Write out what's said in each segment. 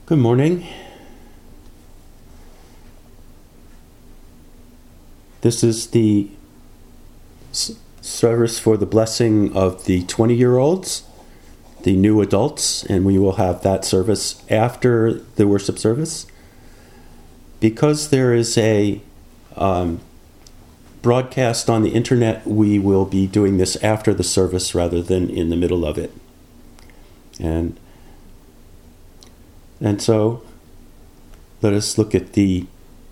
Good morning. This is the service for the blessing of the 20-year-olds, the new adults, and we will have that service after the worship service. Because there is a broadcast on the internet, we will be doing this after the service rather than in the middle of it. And so, let us look at the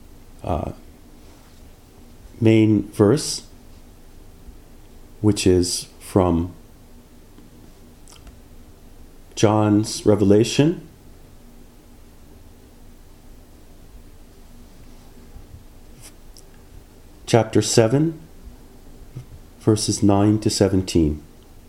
main verse, which is from John's Revelation, chapter 7, verses 9 to 17.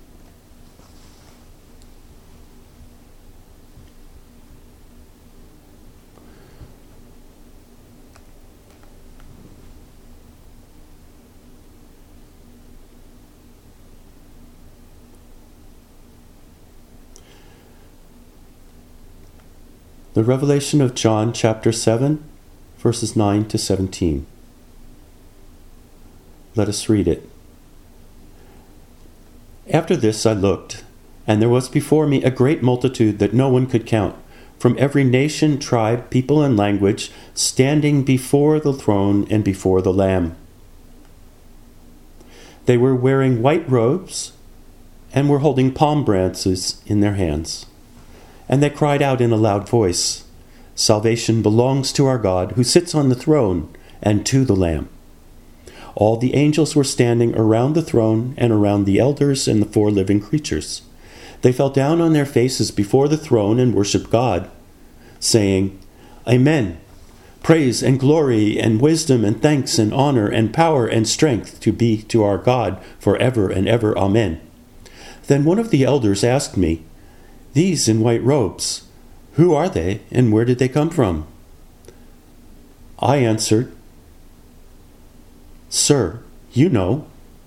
The Revelation of John, chapter 7, verses 9 to 17. Let us read it. After this I looked, and there was before me a great multitude that no one could count, from every nation, tribe, people, and language, standing before the throne and before the Lamb. They were wearing white robes and were holding palm branches in their hands. And they cried out in a loud voice, "Salvation belongs to our God, who sits on the throne, and to the Lamb." All the angels were standing around the throne and around the elders and the 4 living creatures. They fell down on their faces before the throne and worshipped God, saying, "Amen. Praise and glory and wisdom and thanks and honor and power and strength to be to our God forever and ever. Amen." Then one of the elders asked me, "These in white robes, who are they and where did they come from?" I answered, "Sir, you know."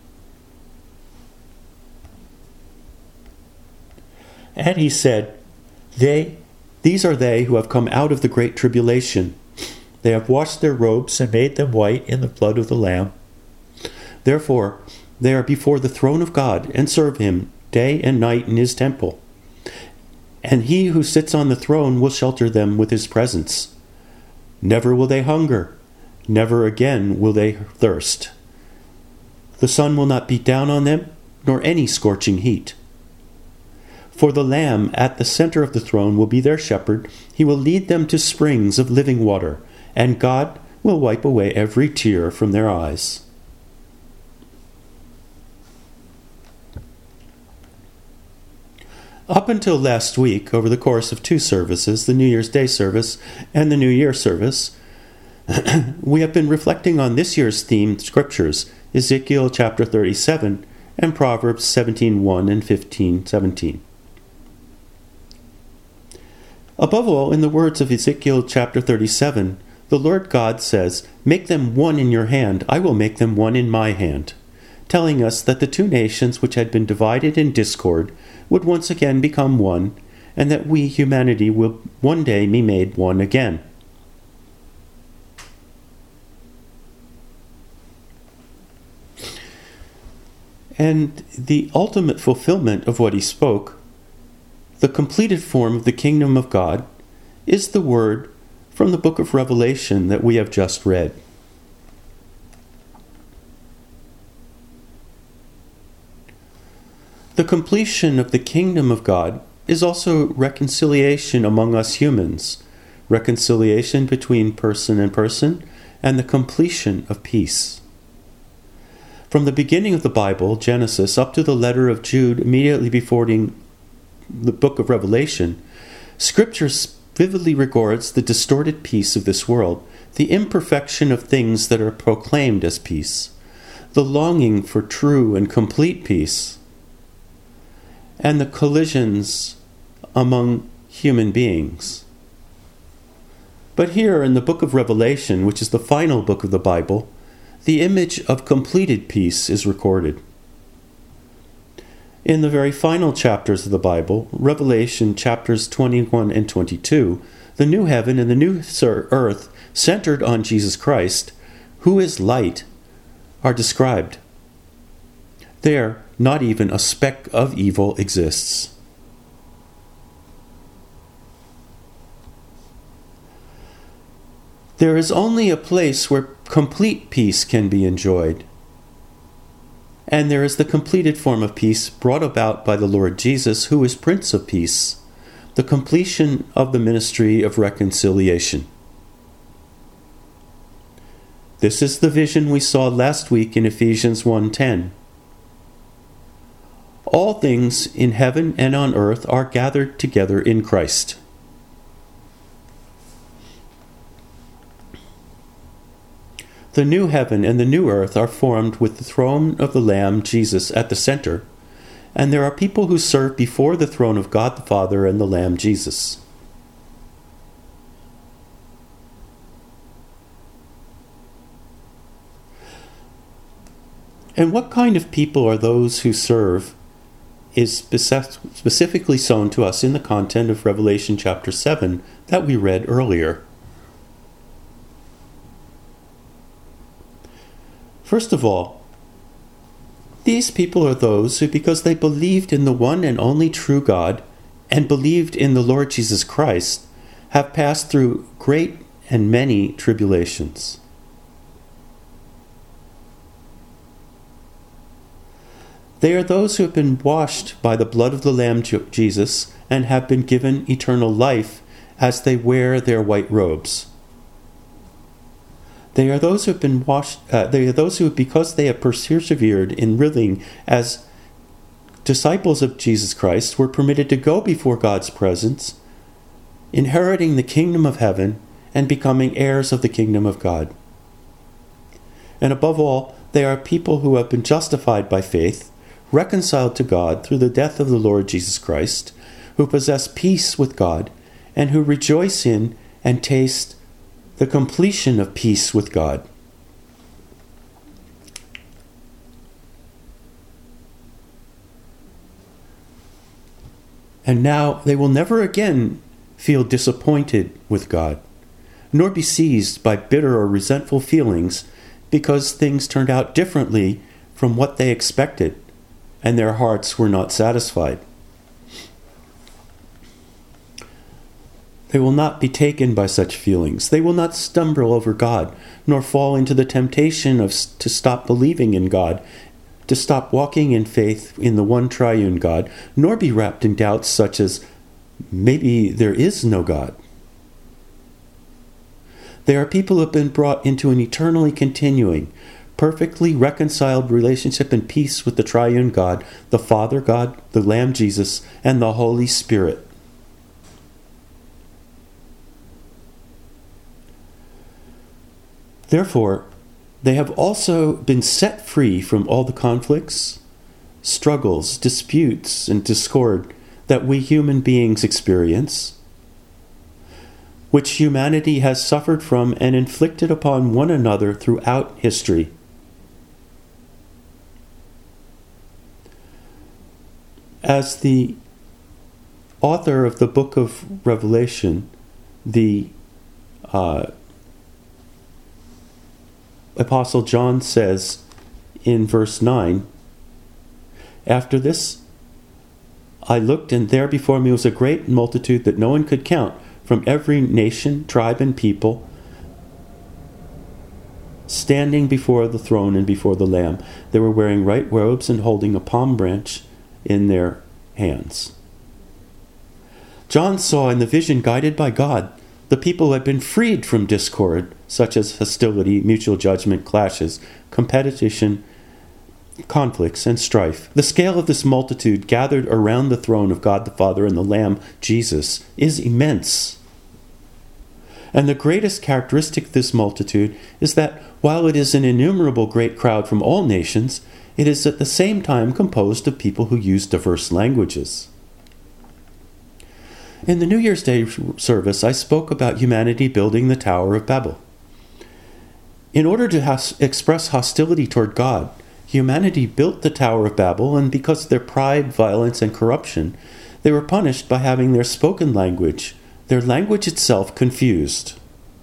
And he said, These are they who have come out of the great tribulation. They have washed their robes and made them white in the blood of the Lamb. Therefore, they are before the throne of God and serve him day and night in his temple. And he who sits on the throne will shelter them with his presence. Never will they hunger, never again will they thirst. The sun will not beat down on them, nor any scorching heat. For the Lamb at the center of the throne will be their shepherd. He will lead them to springs of living water, and God will wipe away every tear from their eyes. Up until last week, over the course of 2 services, the New Year's Day service and the New Year service, we have been reflecting on this year's themed scriptures, Ezekiel chapter 37 and Proverbs 17:1 and 15:17. Above all, in the words of Ezekiel chapter 37, the Lord God says, "Make them one in your hand, I will make them one in my hand," telling us that the 2 nations which had been divided in discord would once again become one, and that we, humanity, will one day be made one again. And the ultimate fulfillment of what he spoke, the completed form of the kingdom of God, is the word from the book of Revelation that we have just read. The completion of the kingdom of God is also reconciliation among us humans, reconciliation between person and person, and the completion of peace. From the beginning of the Bible, Genesis, up to the letter of Jude immediately before the book of Revelation, Scripture vividly records the distorted peace of this world, the imperfection of things that are proclaimed as peace, the longing for true and complete peace, and the collisions among human beings. But here in the book of Revelation, which is the final book of the Bible, the image of completed peace is recorded. In the very final chapters of the Bible, Revelation chapters 21 and 22, the new heaven and the new earth, centered on Jesus Christ, who is light, are described. There, not even a speck of evil exists. There is only a place where complete peace can be enjoyed. And there is the completed form of peace brought about by the Lord Jesus, who is Prince of Peace, the completion of the ministry of reconciliation. This is the vision we saw last week in Ephesians 1:10. All things in heaven and on earth are gathered together in Christ. The new heaven and the new earth are formed with the throne of the Lamb, Jesus, at the center, and there are people who serve before the throne of God the Father and the Lamb, Jesus. And what kind of people are those who serve is specifically shown to us in the content of Revelation chapter 7 that we read earlier. First of all, these people are those who, because they believed in the one and only true God and believed in the Lord Jesus Christ, have passed through great and many tribulations. They are those who have been washed by the blood of the Lamb Jesus and have been given eternal life as they wear their white robes. They are those who have been washed. They are those who, because they have persevered in living as disciples of Jesus Christ, were permitted to go before God's presence, inheriting the kingdom of heaven and becoming heirs of the kingdom of God. And above all, they are people who have been justified by faith, reconciled to God through the death of the Lord Jesus Christ, who possess peace with God, and who rejoice in and taste the completion of peace with God. And now they will never again feel disappointed with God, nor be seized by bitter or resentful feelings because things turned out differently from what they expected, and their hearts were not satisfied. They will not be taken by such feelings. They will not stumble over God, nor fall into the temptation to stop believing in God, to stop walking in faith in the one triune God, nor be wrapped in doubts such as, maybe there is no God. They are people who have been brought into an eternally continuing, perfectly reconciled relationship and peace with the triune God, the Father God, the Lamb Jesus, and the Holy Spirit. Therefore, they have also been set free from all the conflicts, struggles, disputes, and discord that we human beings experience, which humanity has suffered from and inflicted upon one another throughout history. As the author of the book of Revelation, the Apostle John says in verse 9, "After this I looked, and there before me was a great multitude that no one could count, from every nation, tribe, and people, standing before the throne and before the Lamb. They were wearing white robes and holding a palm branch in their hands." John saw in the vision, guided by God, the people who had been freed from discord, such as hostility, mutual judgment, clashes, competition, conflicts, and strife. The scale of this multitude gathered around the throne of God the Father and the Lamb, Jesus, is immense. And the greatest characteristic of this multitude is that while it is an innumerable great crowd from all nations, it is at the same time composed of people who use diverse languages. In the New Year's Day service, I spoke about humanity building the Tower of Babel. In order to express hostility toward God, humanity built the Tower of Babel, and because of their pride, violence, and corruption, they were punished by having their spoken language their language itself confused.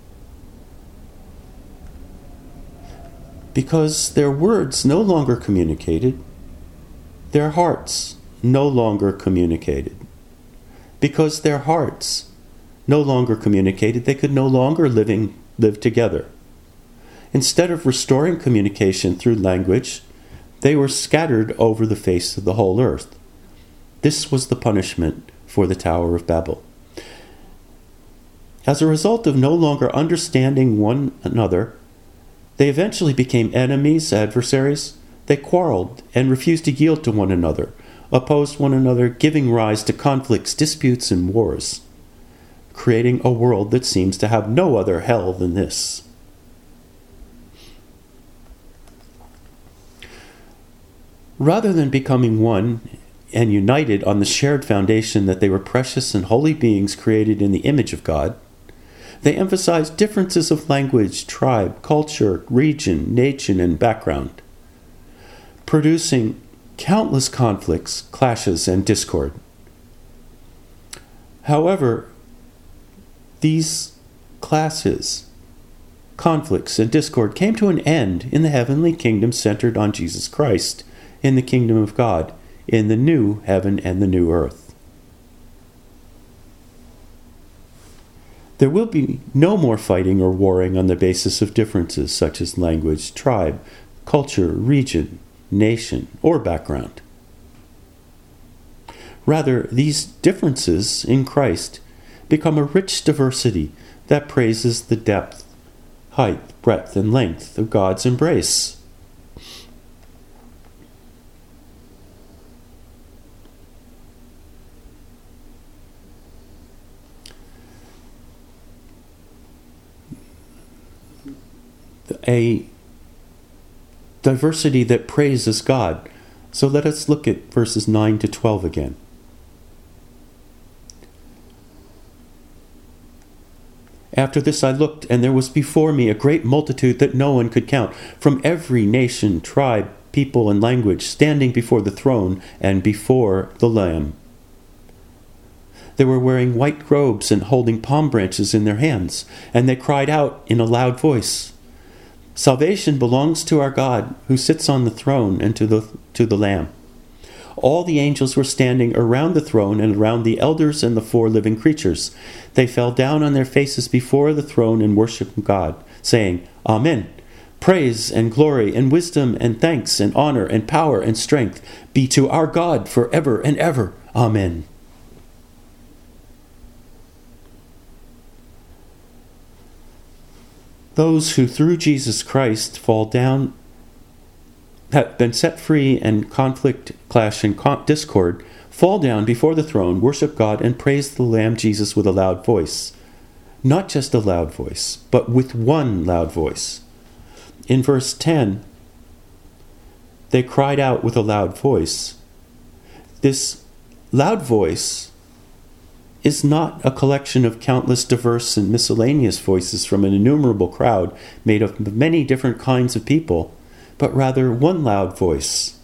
Because their words no longer communicated, their hearts no longer communicated. Because their hearts no longer communicated, they could no longer live together. Instead of restoring communication through language, they were scattered over the face of the whole earth. This was the punishment for the Tower of Babel. As a result of no longer understanding one another, they eventually became enemies, adversaries. They quarreled and refused to yield to one another, opposed one another, giving rise to conflicts, disputes, and wars, creating a world that seems to have no other hell than this. Rather than becoming one and united on the shared foundation that they were precious and holy beings created in the image of God, they emphasized differences of language, tribe, culture, region, nation, and background, producing countless conflicts, clashes, and discord. However, these clashes, conflicts, and discord came to an end in the heavenly kingdom centered on Jesus Christ, in the kingdom of God, in the new heaven and the new earth. There will be no more fighting or warring on the basis of differences such as language, tribe, culture, region, nation, or background. Rather, these differences in Christ become a rich diversity that praises the depth, height, breadth, and length of God's embrace. A diversity that praises God. So let us look at verses 9 to 12 again. After this I looked, and there was before me a great multitude that no one could count, from every nation, tribe, people, and language, standing before the throne and before the Lamb. They were wearing white robes and holding palm branches in their hands, and they cried out in a loud voice, "Salvation belongs to our God, who sits on the throne, and to the Lamb." All the angels were standing around the throne and around the elders and the 4 living creatures. They fell down on their faces before the throne and worshiped God, saying, "Amen. Praise and glory and wisdom and thanks and honor and power and strength be to our God forever and ever. Amen." Those who through Jesus Christ fall down, have been set free and conflict, clash, and discord, fall down before the throne, worship God, and praise the Lamb Jesus with a loud voice. Not just a loud voice, but with one loud voice. In verse 10, they cried out with a loud voice. This loud voice is not a collection of countless diverse and miscellaneous voices from an innumerable crowd made of many different kinds of people, but rather one loud voice.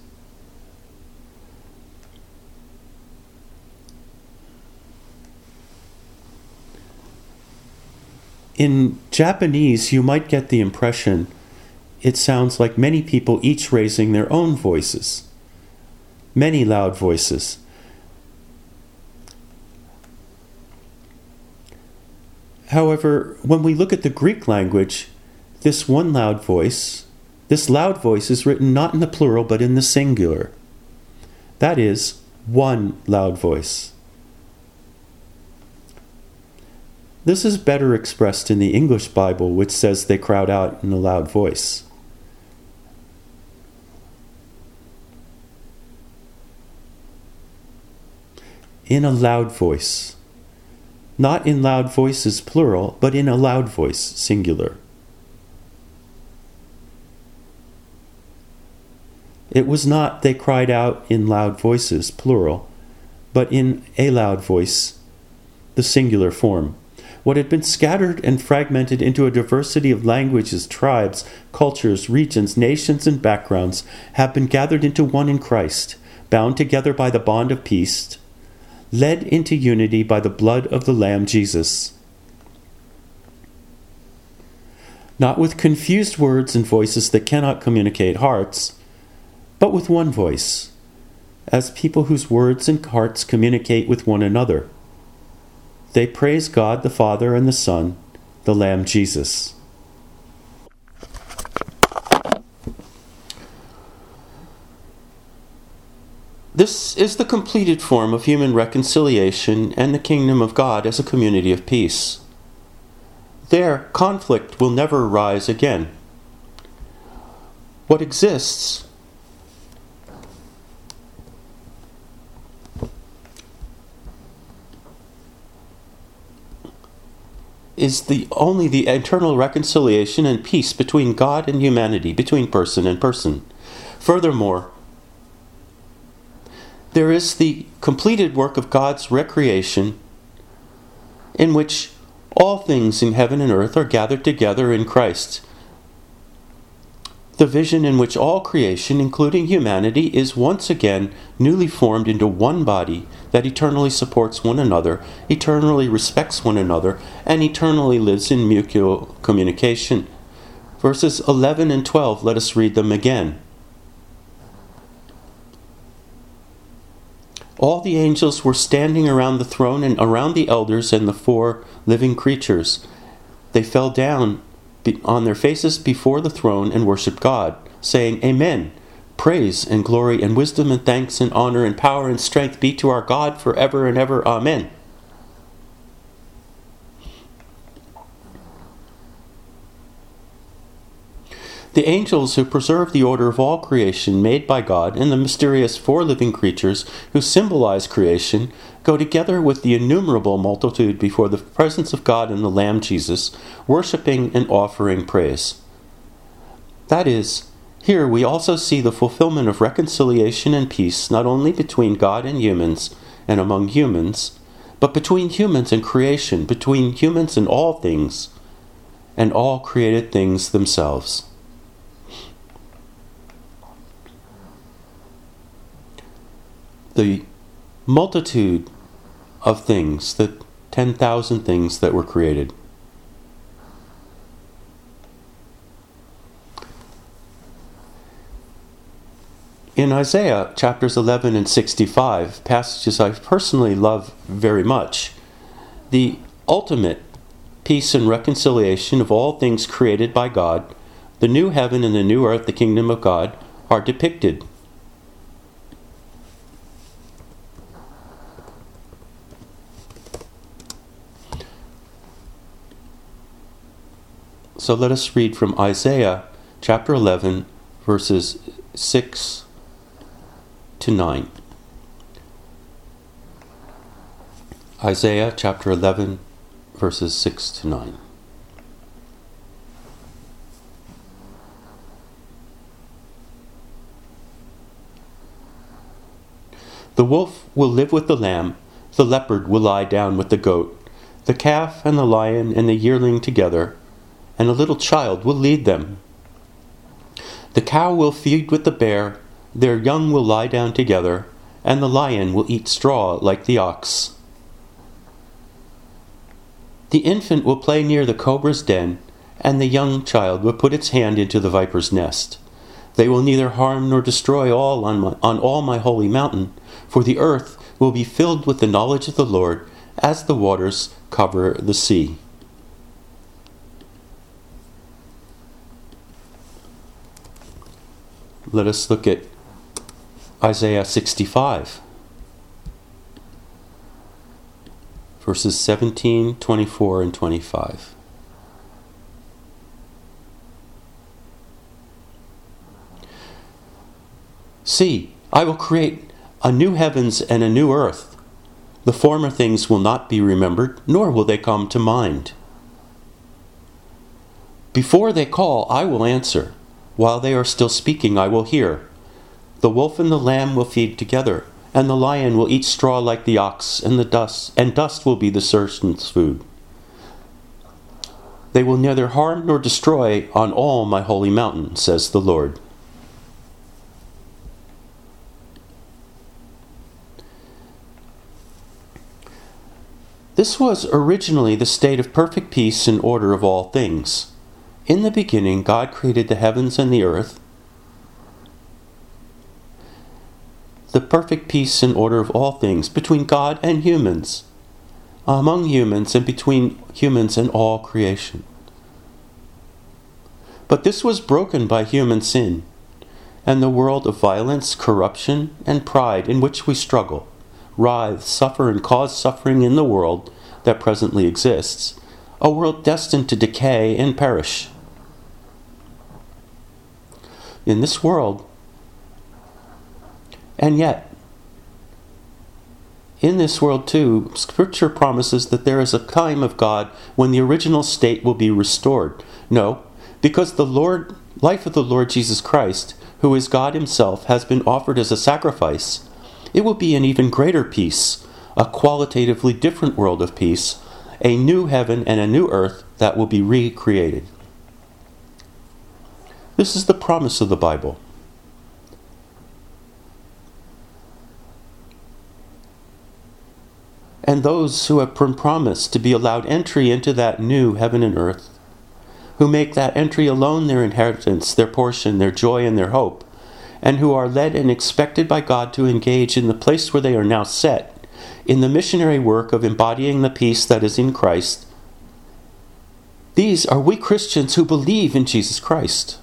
In Japanese, you might get the impression it sounds like many people each raising their own voices. Many loud voices. However, when we look at the Greek language, this loud voice is written not in the plural but in the singular. That is, one loud voice. This is better expressed in the English Bible, which says they cried out in a loud voice. In a loud voice. Not in loud voices, plural, but in a loud voice, singular. It was not they cried out in loud voices, plural, but in a loud voice, the singular form. What had been scattered and fragmented into a diversity of languages, tribes, cultures, regions, nations, and backgrounds have been gathered into one in Christ, bound together by the bond of peace. led into unity by the blood of the Lamb Jesus. Not with confused words and voices that cannot communicate hearts, but with one voice, as people whose words and hearts communicate with one another. They praise God the Father and the Son, the Lamb Jesus. This is the completed form of human reconciliation and the kingdom of God as a community of peace. There, conflict will never rise again. What exists is only the eternal reconciliation and peace between God and humanity, between person and person. Furthermore, there is the completed work of God's recreation, in which all things in heaven and earth are gathered together in Christ. The vision in which all creation, including humanity, is once again newly formed into one body that eternally supports one another, eternally respects one another, and eternally lives in mutual communication. Verses 11 and 12, let us read them again. All the angels were standing around the throne and around the elders and the 4 living creatures. They fell down on their faces before the throne and worshipped God, saying, Amen. Praise and glory and wisdom and thanks and honor and power and strength be to our God forever and ever. Amen. The angels who preserve the order of all creation made by God and the mysterious 4 living creatures who symbolize creation go together with the innumerable multitude before the presence of God and the Lamb Jesus, worshiping and offering praise. That is, here we also see the fulfillment of reconciliation and peace not only between God and humans and among humans, but between humans and creation, between humans and all things, and all created things themselves. The multitude of things, the 10,000 things that were created. In Isaiah chapters 11 and 65, passages I personally love very much, the ultimate peace and reconciliation of all things created by God, the new heaven and the new earth, the kingdom of God, are depicted. So let us read from Isaiah chapter 11, verses 6 to 9. Isaiah chapter 11, verses 6 to 9. The wolf will live with the lamb, the leopard will lie down with the goat, the calf and the lion and the yearling together, and a little child will lead them. The cow will feed with the bear, their young will lie down together, and the lion will eat straw like the ox. The infant will play near the cobra's den, and the young child will put its hand into the viper's nest. They will neither harm nor destroy on all my holy mountain, for the earth will be filled with the knowledge of the Lord, as the waters cover the sea. Let us look at Isaiah 65, verses 17, 24, and 25. See, I will create a new heavens and a new earth. The former things will not be remembered, nor will they come to mind. Before they call, I will answer. While they are still speaking, I will hear. The wolf and the lamb will feed together, and the lion will eat straw like the ox, and dust will be the serpent's food. They will neither harm nor destroy on all my holy mountain, says the Lord. This was originally the state of perfect peace and order of all things. In the beginning, God created the heavens and the earth. The perfect peace and order of all things between God and humans, among humans, and between humans and all creation. But this was broken by human sin, and the world of violence, corruption, and pride in which we struggle, writhe, suffer, and cause suffering in the world that presently exists, a world destined to decay and perish. In this world, and yet, in this world too, Scripture promises that there is a time of God when the original state will be restored. No, because the life of the Lord Jesus Christ, who is God himself, has been offered as a sacrifice, it will be an even greater peace, a qualitatively different world of peace, a new heaven and a new earth that will be recreated. This is the promise of the Bible. And those who have been promised to be allowed entry into that new heaven and earth, who make that entry alone their inheritance, their portion, their joy, and their hope, and who are led and expected by God to engage in the place where they are now set, in the missionary work of embodying the peace that is in Christ. These are we Christians who believe in Jesus Christ.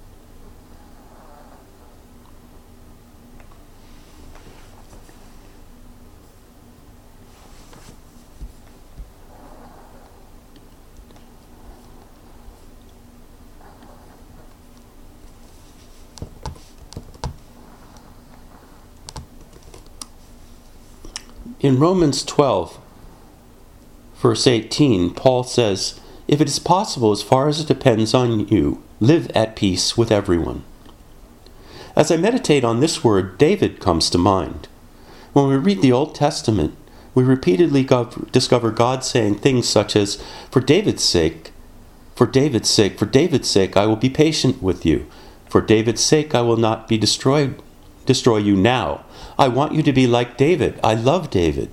In Romans 12, verse 18, Paul says, "If it is possible, as far as it depends on you, live at peace with everyone." As I meditate on this word, David comes to mind. When we read the Old Testament, we repeatedly discover God saying things such as, for David's sake, for David's sake, for David's sake, I will be patient with you. For David's sake, I will not destroy you now. I want you to be like David. I love David.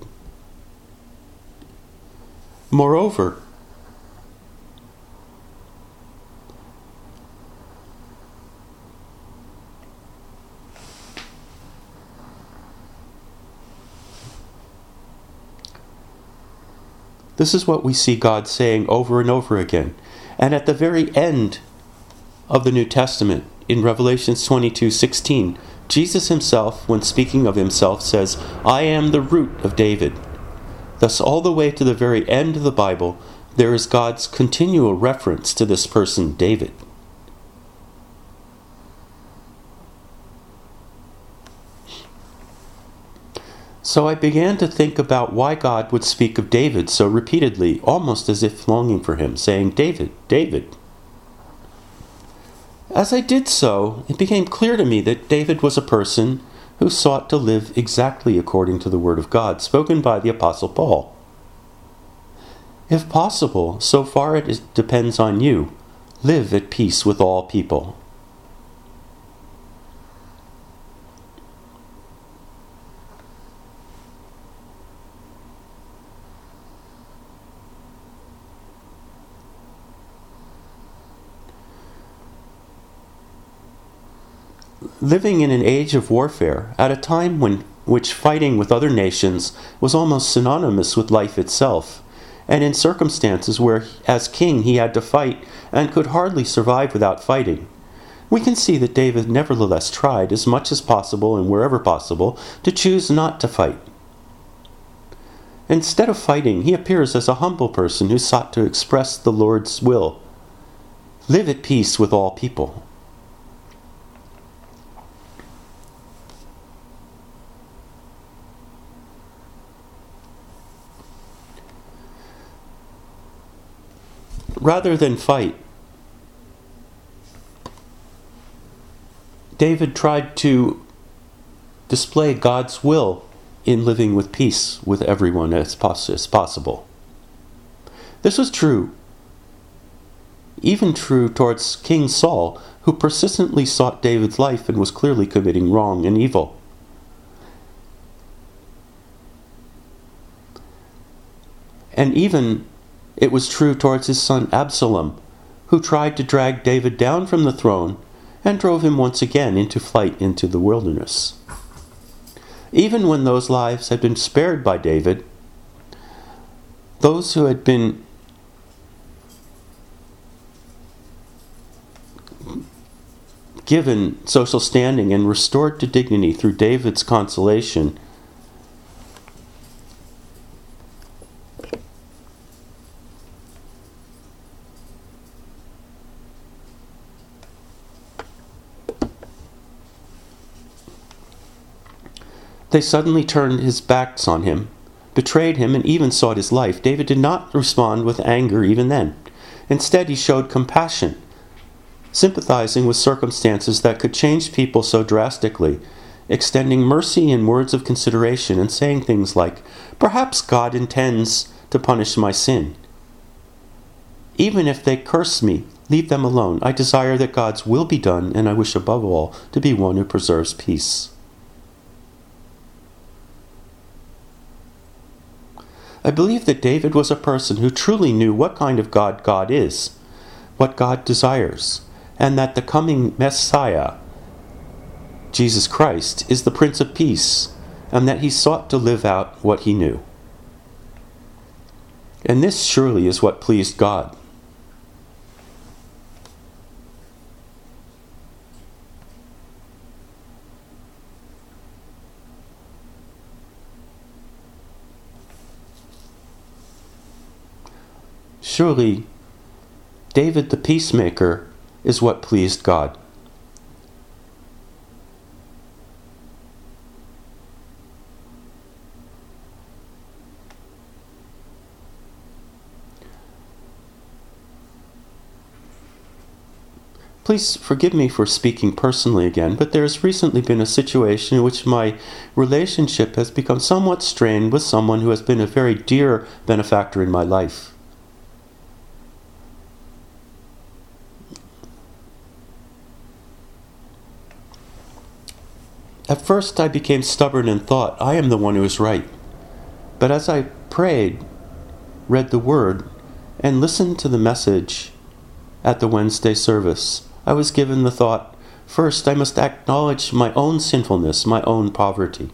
Moreover, this is what we see God saying over and over again. And at the very end of the New Testament, in Revelation 22:16, Jesus himself, when speaking of himself, says, I am the root of David. Thus, all the way to the very end of the Bible, there is God's continual reference to this person, David. So I began to think about why God would speak of David so repeatedly, almost as if longing for him, saying, David, David. As I did so, it became clear to me that David was a person who sought to live exactly according to the Word of God, spoken by the Apostle Paul. If possible, so far it depends on you, live at peace with all people. Living in an age of warfare, at a time which fighting with other nations was almost synonymous with life itself, and in circumstances where, as king, he had to fight and could hardly survive without fighting, we can see that David nevertheless tried, as much as possible and wherever possible, to choose not to fight. Instead of fighting, he appears as a humble person who sought to express the Lord's will. Live at peace with all people. Rather than fight, David tried to display God's will in living with peace with everyone as possible. This was true, even true towards King Saul, who persistently sought David's life and was clearly committing wrong and evil. And even it was true towards his son Absalom, who tried to drag David down from the throne and drove him once again into flight into the wilderness. Even when those lives had been spared by David, those who had been given social standing and restored to dignity through David's consolation they suddenly turned his backs on him, betrayed him, and even sought his life. David did not respond with anger even then. Instead, he showed compassion, sympathizing with circumstances that could change people so drastically, extending mercy and words of consideration and saying things like, "Perhaps God intends to punish my sin. Even if they curse me, leave them alone. I desire that God's will be done, and I wish above all to be one who preserves peace." I believe that David was a person who truly knew what kind of God God is, what God desires, and that the coming Messiah, Jesus Christ, is the Prince of Peace, and that he sought to live out what he knew. And this surely is what pleased God. Surely, David the peacemaker is what pleased God. Please forgive me for speaking personally again, but there has recently been a situation in which my relationship has become somewhat strained with someone who has been a very dear benefactor in my life. At first I became stubborn and thought, I am the one who is right. But as I prayed, read the Word, and listened to the message at the Wednesday service, I was given the thought, first I must acknowledge my own sinfulness, my own poverty.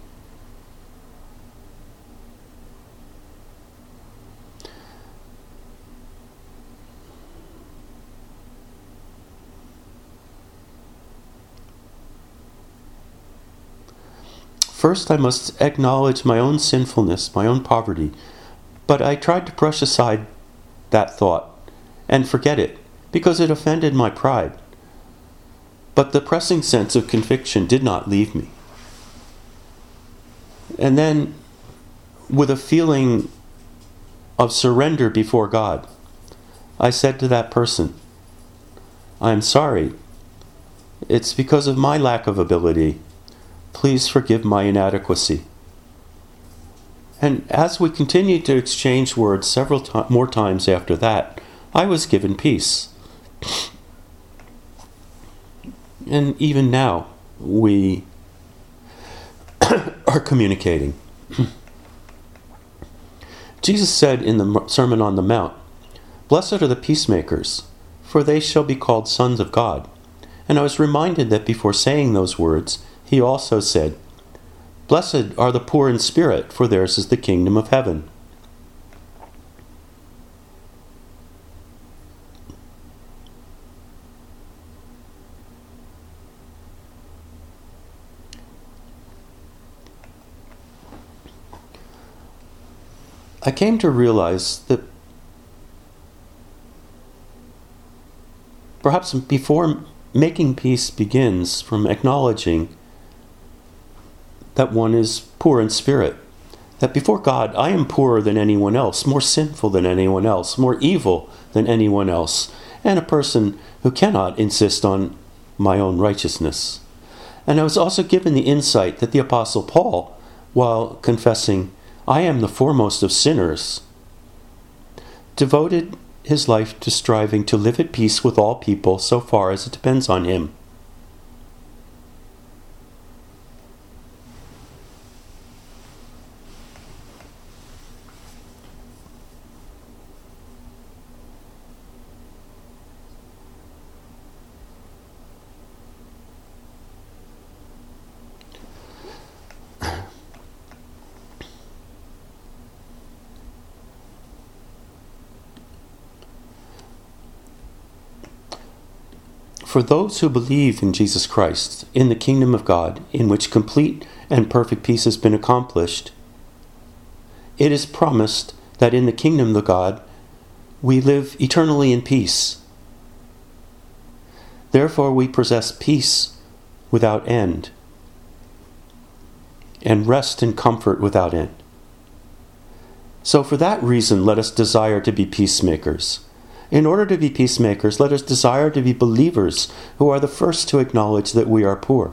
First, I must acknowledge my own sinfulness, my own poverty. But I tried to brush aside that thought and forget it because it offended my pride. But the pressing sense of conviction did not leave me. And then, with a feeling of surrender before God, I said to that person, I am sorry. It's because of my lack of ability. Please forgive my inadequacy. And as we continued to exchange words several more times after that, I was given peace. And even now, we are communicating. Jesus said in the Sermon on the Mount, "Blessed are the peacemakers, for they shall be called sons of God." And I was reminded that before saying those words, he also said, "Blessed are the poor in spirit, for theirs is the kingdom of heaven." I came to realize that perhaps before making peace begins from acknowledging that one is poor in spirit. That before God, I am poorer than anyone else, more sinful than anyone else, more evil than anyone else, and a person who cannot insist on my own righteousness. And I was also given the insight that the Apostle Paul, while confessing, I am the foremost of sinners, devoted his life to striving to live at peace with all people so far as it depends on him. For those who believe in Jesus Christ, in the kingdom of God, in which complete and perfect peace has been accomplished, it is promised that in the kingdom of God we live eternally in peace. Therefore we possess peace without end, and rest and comfort without end. So for that reason, let us desire to be peacemakers. In order to be peacemakers, let us desire to be believers who are the first to acknowledge that we are poor.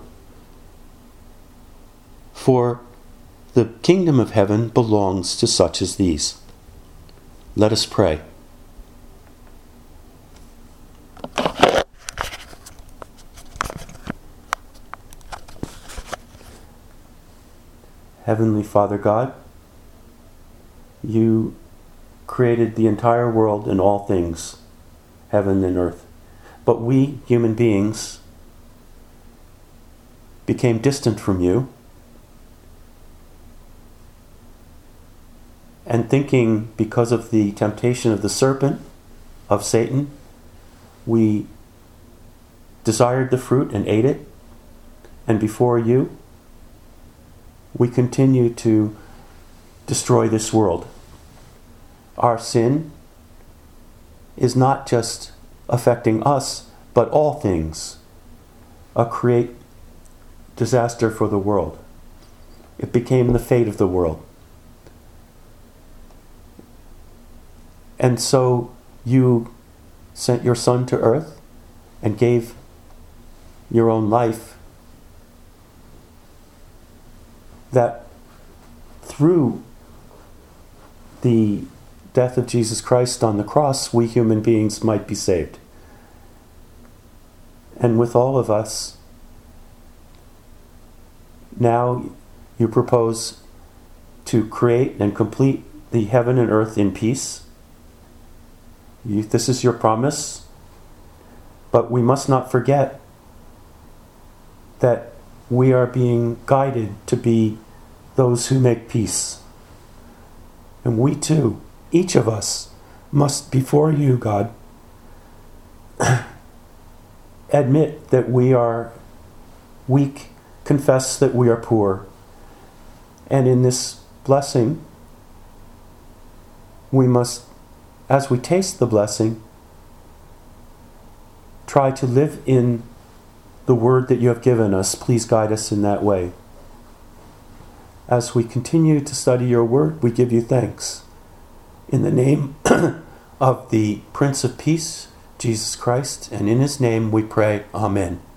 For the kingdom of heaven belongs to such as these. Let us pray. Heavenly Father God, you created the entire world and all things, heaven and earth. But we, human beings, became distant from you, and thinking, because of the temptation of the serpent, of Satan, we desired the fruit and ate it, and before you, we continue to destroy this world. Our sin is not just affecting us, but all things. Create disaster for the world. It became the fate of the world. And so you sent your Son to earth and gave your own life, that through the death of Jesus Christ on the cross, we human beings might be saved. And with all of us, now you propose to create and complete the heaven and earth in peace. This is your promise. But we must not forget that we are being guided to be those who make peace. And we too, each of us, must before you, God, admit that we are weak, confess that we are poor. And in this blessing, we must, as we taste the blessing, try to live in the word that you have given us. Please guide us in that way. As we continue to study your word, we give you thanks. In the name of the Prince of Peace, Jesus Christ, and in his name we pray, Amen.